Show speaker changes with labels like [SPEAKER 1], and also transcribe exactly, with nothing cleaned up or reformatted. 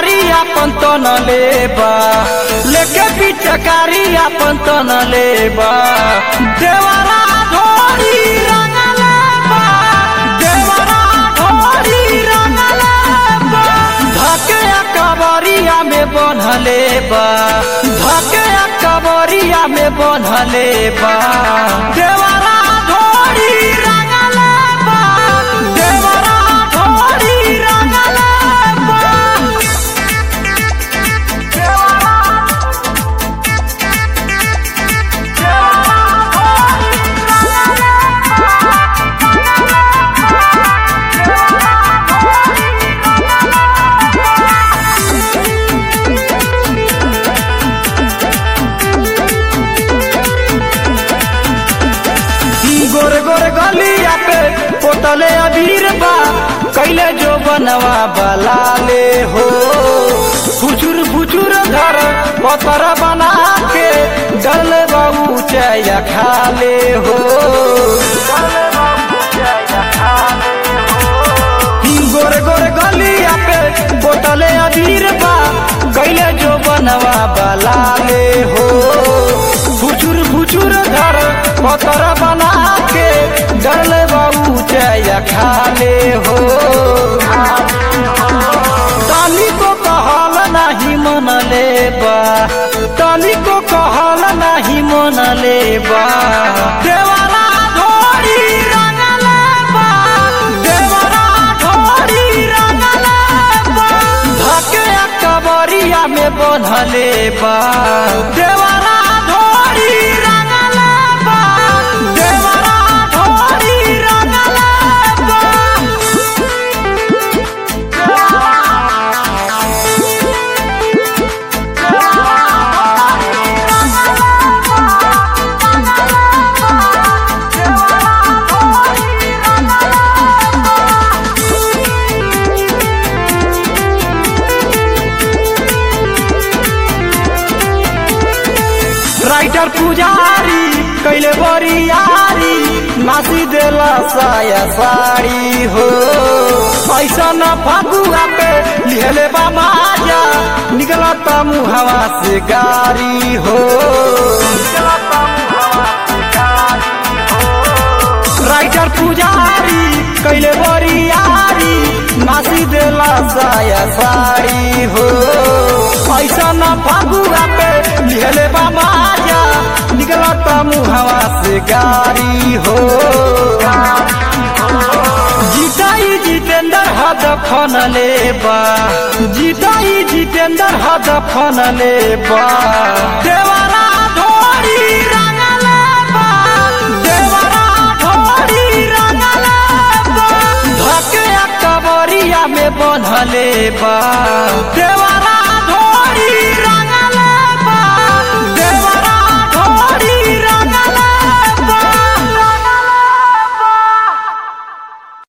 [SPEAKER 1] पिचकारी अपन तन लेबा लेके पिचकारी अपन तन लेबा देवरा ढोरी रंग लेबा देवरा ढोरी रंग लेबा धके कबरिया में बंधले बा धके कबरिया में बंधले बा देवरा ढोरी रंग लेबा देवरा ढोरी रंग लेबा गोरे गोरे गलिया पे पोतले अबीर बा कैले जो बनवा बलाले हो फुचुर फुचुर घर पतर बना के डल बाबू चया खाले हो गोरे गोरे गलिया पे पोतले अबीर बा कैले जो बनवा बलाले हो फुचुर फुचुर घर पतर बना के डल बाबू चया खाले हो ताली को कहल नहीं मन लेबा ताली को कहल नहीं मन लेबा देवरा ढोरी रंग लेबा देवरा ढोरी रंग लेबा धके कबरिया में बंधले बा देवरा ढोरी रंग लेबा देवरा ढोरी रंग लेबा राइटर पुजारी कैले बरियारी नासी देला साया साड़ी हो ऐसा न फगुआ पे लिहले बा माजा निकलता मुहवा से गारी हो राइटर पुजारी कैले बरियारी नासी देला साया साड़ी हो ऐसा न फगुआ पे लिहले बा माजा निकलता मुहवा से गारी हो जीताई जितेंद्र हद फन लेबा जीताई जितेंद्र हद फन लेबा देवरा ढोरी रंग लेबा देवरा ढोरी रंग लेबा धके कबरिया में बंधले बा देवरा